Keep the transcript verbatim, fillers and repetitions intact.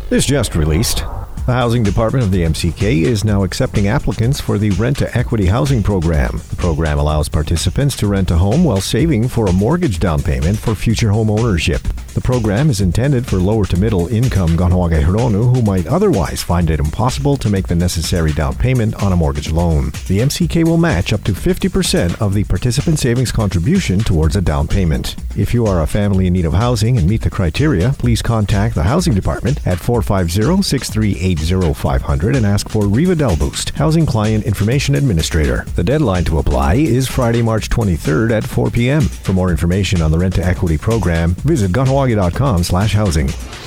This just released. The Housing Department of the M C K is now accepting applicants for the Rent-to-Equity Housing Program. The program allows participants to rent a home while saving for a mortgage down payment for future home ownership. The program is intended for lower to middle income Kahnawake Hironu who might otherwise find it impossible to make the necessary down payment on a mortgage loan. The M C K will match up to fifty percent of the participant savings contribution towards a down payment. If you are a family in need of housing and meet the criteria, please contact the Housing Department at four five zero, six three eight zero, five hundred and ask for Riva Delboost, Housing Client Information Administrator. The deadline to apply is Friday, March twenty-third at four p.m. For more information on the Rent-to-Equity program, visit kahnawake dot com slash housing.